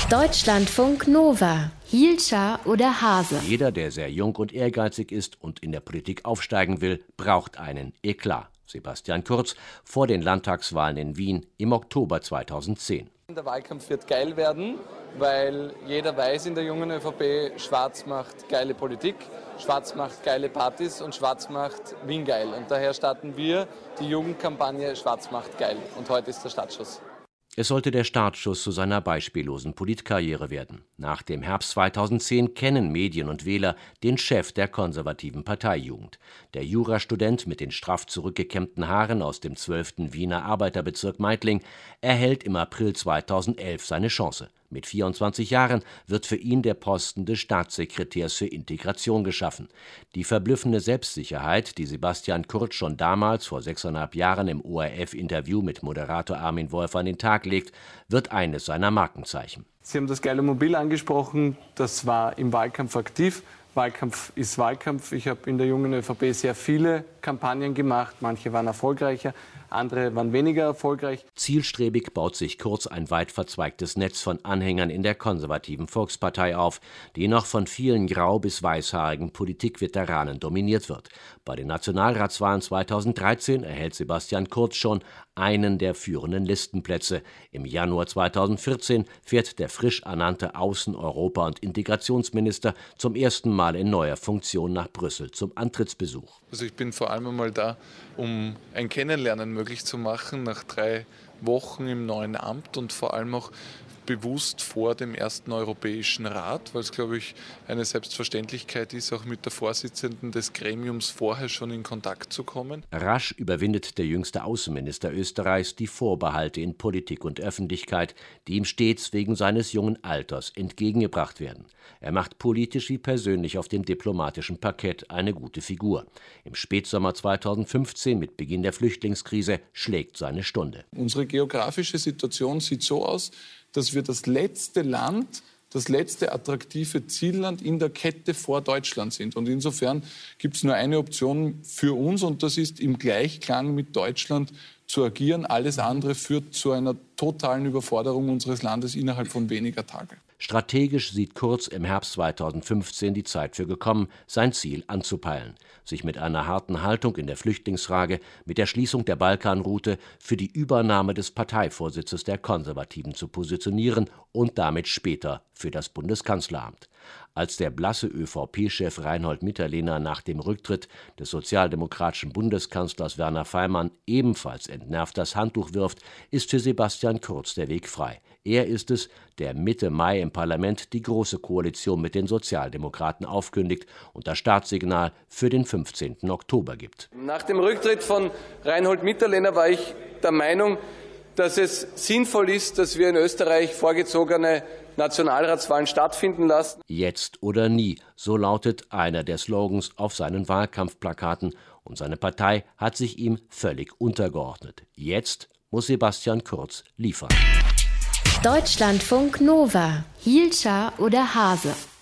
Deutschlandfunk Nova. Hielscher oder Hase? Jeder, der sehr jung und ehrgeizig ist und in der Politik aufsteigen will, braucht einen Eklat. Sebastian Kurz vor den Landtagswahlen in Wien im Oktober 2010. Der Wahlkampf wird geil werden, weil jeder weiß in der jungen ÖVP, Schwarz macht geile Politik, Schwarz macht geile Partys und Schwarz macht Wien geil. Und daher starten wir die Jugendkampagne Schwarz macht geil. Und heute ist der Startschuss. Es sollte der Startschuss zu seiner beispiellosen Politkarriere werden. Nach dem Herbst 2010 kennen Medien und Wähler den Chef der konservativen Parteijugend. Der Jurastudent mit den straff zurückgekämmten Haaren aus dem 12. Wiener Arbeiterbezirk Meidling erhält im April 2011 seine Chance. Mit 24 Jahren wird für ihn der Posten des Staatssekretärs für Integration geschaffen. Die verblüffende Selbstsicherheit, die Sebastian Kurz schon damals vor 6,5 Jahren im ORF-Interview mit Moderator Armin Wolf an den Tag legt, wird eines seiner Markenzeichen. Sie haben das geile Mobil angesprochen, das war im Wahlkampf aktiv. Wahlkampf ist Wahlkampf. Ich habe in der jungen ÖVP sehr viele Kampagnen gemacht. Manche waren erfolgreicher, andere waren weniger erfolgreich. Zielstrebig baut sich Kurz ein weit verzweigtes Netz von Anhängern in der konservativen Volkspartei auf, die noch von vielen grau- bis weißhaarigen Politikveteranen dominiert wird. Bei den Nationalratswahlen 2013 erhält Sebastian Kurz schon einen der führenden Listenplätze. Im Januar 2014 fährt der frisch ernannte Außen-, Europa- und Integrationsminister zum ersten Mal in neuer Funktion nach Brüssel zum Antrittsbesuch. Also ich bin vor allem einmal da, um ein Kennenlernen möglich zu machen nach 3 Wochen im neuen Amt und vor allem auch bewusst vor dem ersten Europäischen Rat, weil es, glaube ich, eine Selbstverständlichkeit ist, auch mit der Vorsitzenden des Gremiums vorher schon in Kontakt zu kommen. Rasch überwindet der jüngste Außenminister Österreichs die Vorbehalte in Politik und Öffentlichkeit, die ihm stets wegen seines jungen Alters entgegengebracht werden. Er macht politisch wie persönlich auf dem diplomatischen Parkett eine gute Figur. Im Spätsommer 2015, mit Beginn der Flüchtlingskrise, schlägt seine Stunde. Unsere geografische Situation sieht so aus, dass wir das letzte Land, das letzte attraktive Zielland in der Kette vor Deutschland sind. Und insofern gibt es nur eine Option für uns und das ist im Gleichklang mit Deutschland zu agieren. Alles andere führt zu einer totalen Überforderung unseres Landes innerhalb von weniger Tagen. Strategisch sieht Kurz im Herbst 2015 die Zeit für gekommen, sein Ziel anzupeilen, sich mit einer harten Haltung in der Flüchtlingsfrage, mit der Schließung der Balkanroute für die Übernahme des Parteivorsitzes der Konservativen zu positionieren und damit später für das Bundeskanzleramt. Als der blasse ÖVP-Chef Reinhold Mitterlehner nach dem Rücktritt des sozialdemokratischen Bundeskanzlers Werner Faymann ebenfalls entnervt das Handtuch wirft, ist für Sebastian Kurz der Weg frei. Er ist es, der Mitte Mai im Parlament die Große Koalition mit den Sozialdemokraten aufkündigt und das Startsignal für den 15. Oktober gibt. Nach dem Rücktritt von Reinhold Mitterlehner war ich der Meinung, dass es sinnvoll ist, dass wir in Österreich vorgezogene Nationalratswahlen stattfinden lassen. Jetzt oder nie, so lautet einer der Slogans auf seinen Wahlkampfplakaten, und seine Partei hat sich ihm völlig untergeordnet. Jetzt muss Sebastian Kurz liefern. Deutschlandfunk Nova. Hielscher oder Hase?